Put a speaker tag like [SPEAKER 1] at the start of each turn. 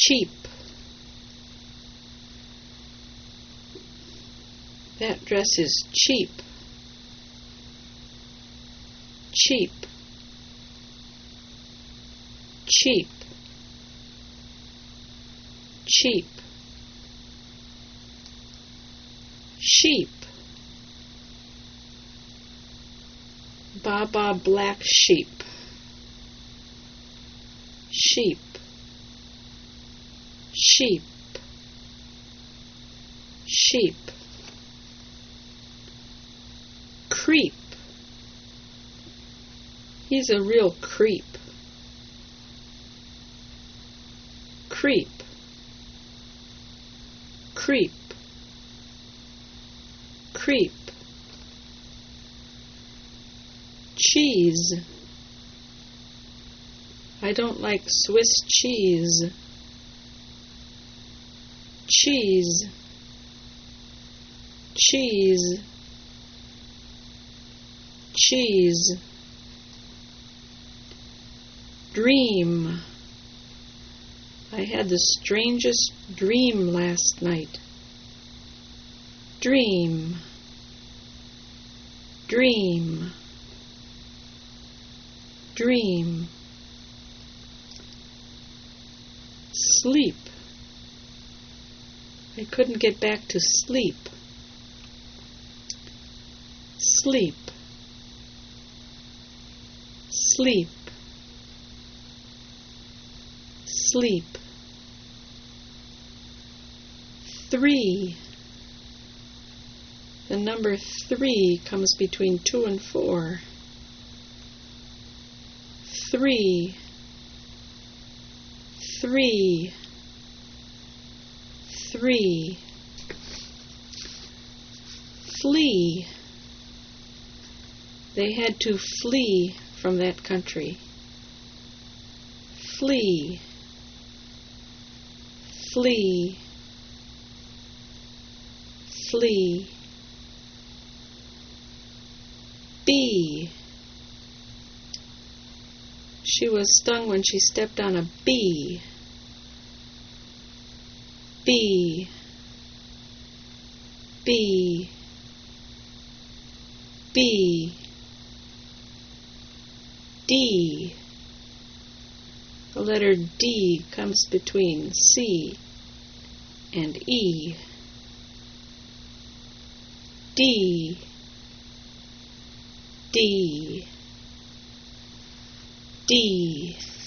[SPEAKER 1] cheap. That dress is cheap. Cheap. Cheap. Cheap. Sheep. Baba black sheep. Sheep. Sheep. Sheep. Creep. He's a real creep. Creep. Creep. Creep. Cheese. I don't like Swiss cheese. Cheese. Cheese. Cheese. Dream. I had the strangest dream last night. Dream. Dream. Dream. Sleep. I couldn't get back to sleep. Sleep. Sleep. Sleep. 3. The number 3 comes between 2 and 4. 3. 3. 3. Flee. They had to flee from that country. Flee. Flee. Flee. Bee. She was stung when she stepped on a bee. Bee. Bee. Bee. D. The letter D comes between C and E. D. D. D.